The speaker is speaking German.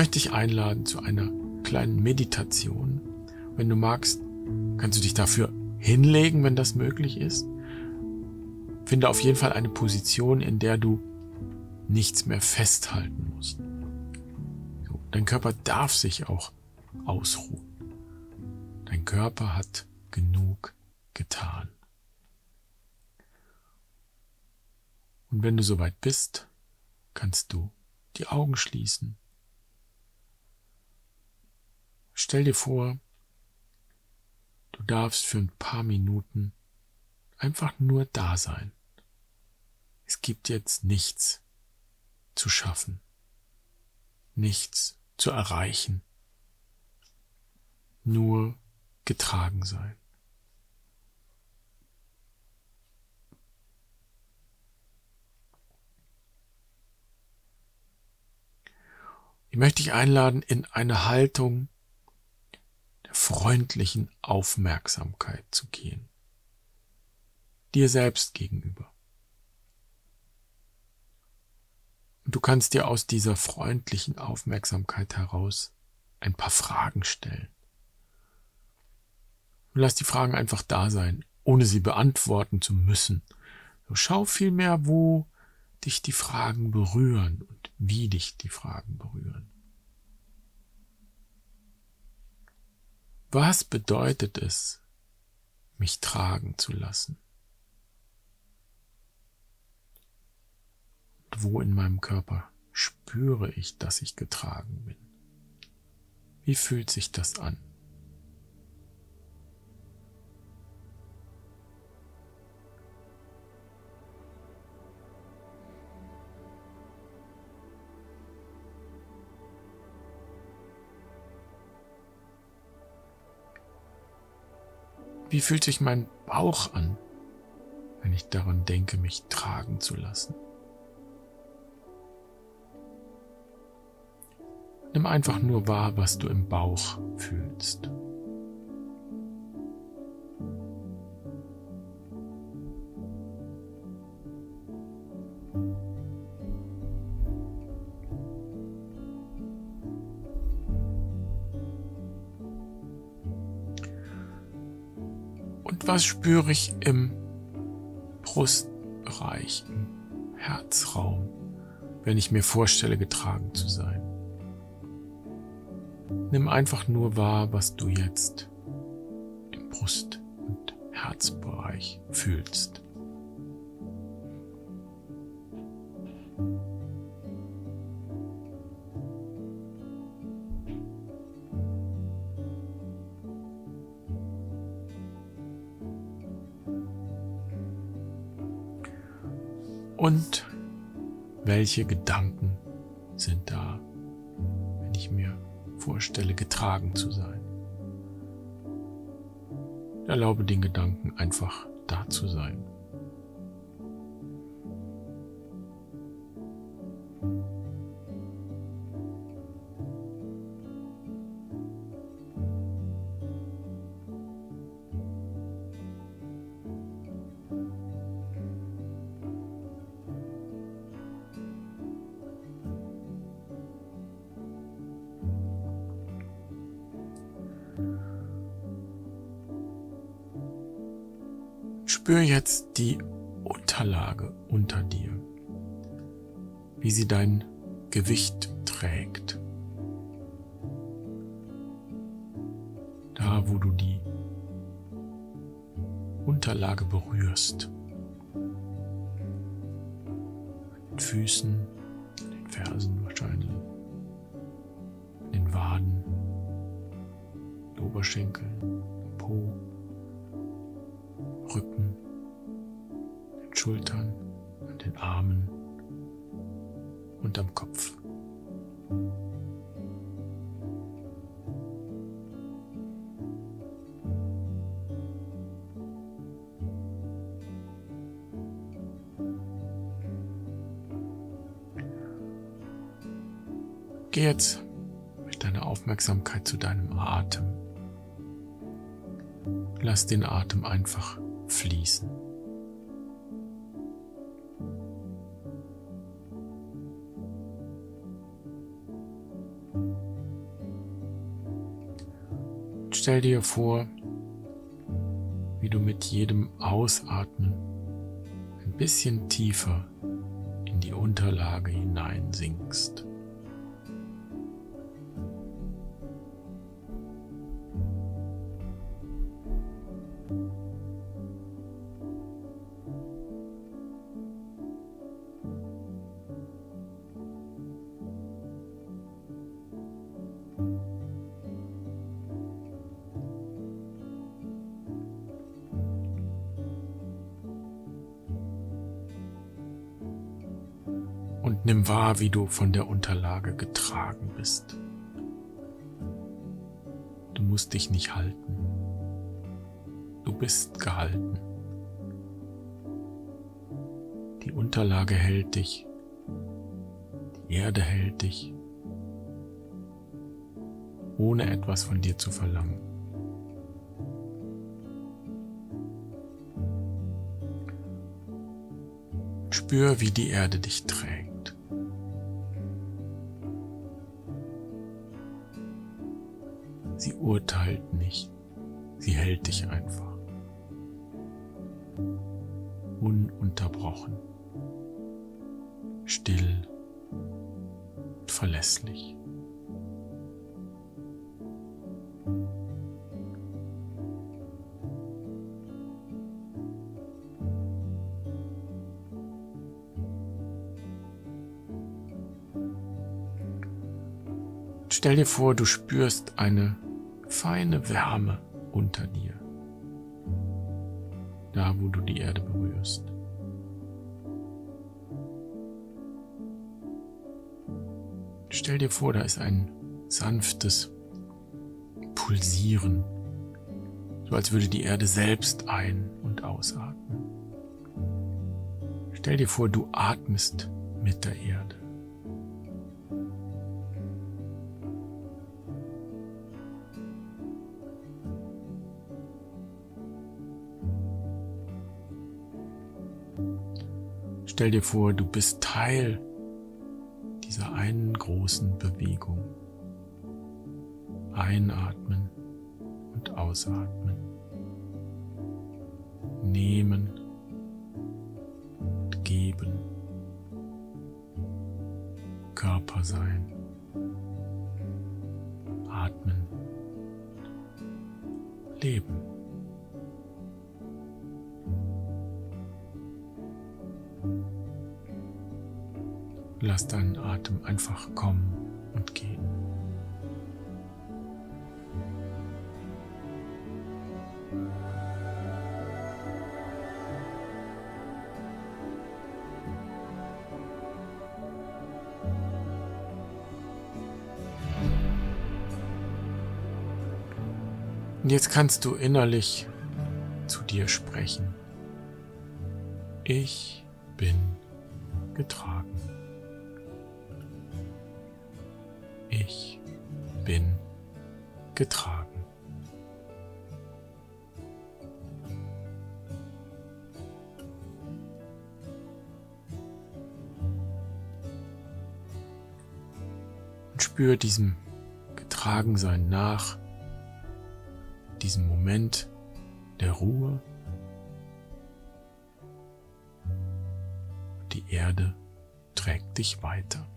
möchte dich einladen zu einer kleinen Meditation. Wenn du magst, kannst du dich dafür hinlegen, wenn das möglich ist. Finde auf jeden Fall eine Position, in der du nichts mehr festhalten musst. So, dein Körper darf sich auch ausruhen. Dein Körper hat genug getan. Und wenn du soweit bist, kannst du die Augen schließen. Stell dir vor, du darfst für ein paar Minuten einfach nur da sein. Es gibt jetzt nichts zu schaffen, nichts zu erreichen, nur getragen sein. Ich möchte dich einladen in eine Haltung der freundlichen Aufmerksamkeit zu gehen, dir selbst gegenüber. Und du kannst dir aus dieser freundlichen Aufmerksamkeit heraus ein paar Fragen stellen. Und lass die Fragen einfach da sein, ohne sie beantworten zu müssen. So, schau vielmehr, wo dich die Fragen berühren und wie dich die Fragen berühren. Was bedeutet es, mich tragen zu lassen? Und wo in meinem Körper spüre ich, dass ich getragen bin? Wie fühlt sich das an? Wie fühlt sich mein Bauch an, wenn ich daran denke, mich tragen zu lassen? Nimm einfach nur wahr, was du im Bauch fühlst. Und was spüre ich im Brustbereich, im Herzraum, wenn ich mir vorstelle, getragen zu sein? Nimm einfach nur wahr, was du jetzt im Brust- und Herzbereich fühlst. Und welche Gedanken sind da, wenn ich mir vorstelle, getragen zu sein? Erlaube den Gedanken einfach da zu sein. Spür jetzt die Unterlage unter dir, wie sie dein Gewicht trägt. Da, wo du die Unterlage berührst. An den Füßen, an den Fersen wahrscheinlich, an den Waden, den Oberschenkeln, im Po, Rücken, den Schultern, an den Armen und am Kopf. Geh jetzt mit deiner Aufmerksamkeit zu deinem Atem. Lass den Atem einfach fließen. Stell dir vor, wie du mit jedem Ausatmen ein bisschen tiefer in die Unterlage hineinsinkst. Und nimm wahr, wie du von der Unterlage getragen bist. Du musst dich nicht halten. Du bist gehalten. Die Unterlage hält dich. Die Erde hält dich, ohne etwas von dir zu verlangen. Spür, wie die Erde dich trägt. Sie urteilt nicht, sie hält dich einfach. Ununterbrochen, still und verlässlich. Stell dir vor, du spürst eine feine Wärme unter dir, da wo du die Erde berührst. Stell dir vor, da ist ein sanftes Pulsieren, so als würde die Erde selbst ein- und ausatmen. Stell dir vor, du atmest mit der Erde. Stell dir vor, du bist Teil dieser einen großen Bewegung. Einatmen und ausatmen. Nehmen und geben. Körper sein. Atmen. Leben. Lass deinen Atem einfach kommen und gehen. Und jetzt kannst du innerlich zu dir sprechen. Ich bin getragen. Ich bin getragen. Und spür diesem Getragensein nach, diesem Moment der Ruhe. Die Erde trägt dich weiter.